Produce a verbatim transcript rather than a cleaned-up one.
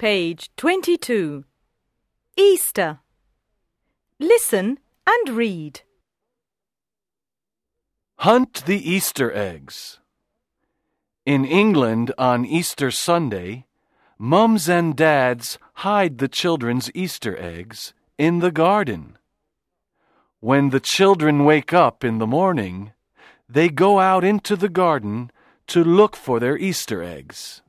Page twenty-two. Easter. Listen and read. Hunt the Easter eggs. In England on Easter Sunday, mums and dads hide the children's Easter eggs in the garden. When the children wake up in the morning, they go out into the garden to look for their Easter eggs.